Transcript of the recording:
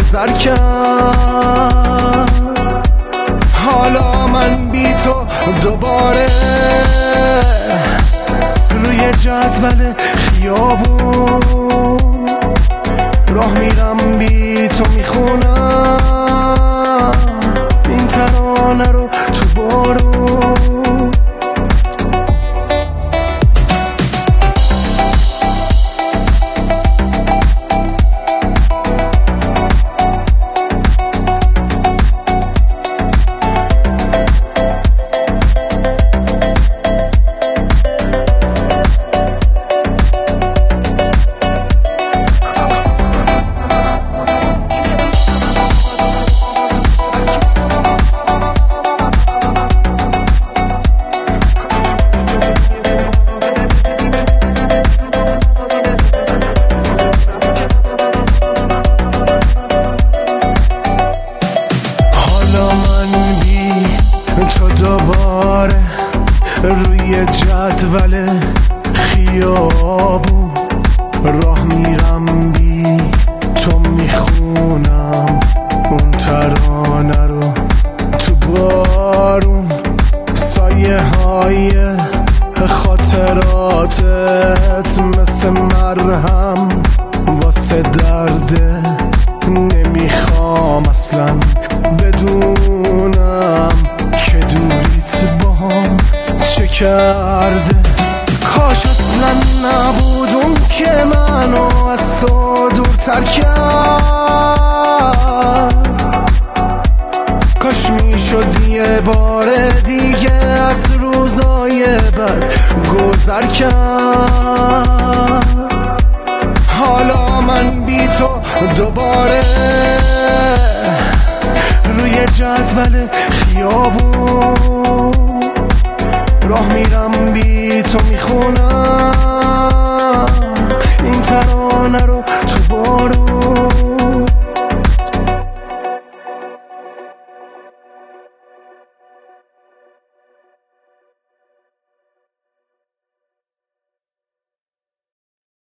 گذر کرد. حالا من بی تو دوباره روی جدول خیابون راه میرم، بی تو میخونم این ترانه رو تو بارون. تو دوباره روی جدول خیابون راه میرم، بی تو میخونم اون ترانه رو تو بارون. سایه های خاطراتت مثل مرهم واسه درده، نمیخوام اصلا بدونم که دوریت با هم چه کرده. کاش اصلا نبود اون که منو از تو دورتر کرد. کاش میشد یه بار دیگه از روزای بد گذر کرد. حالا من بی تو دوباره روی جدول خیابون راه میرم، بی تو میخونم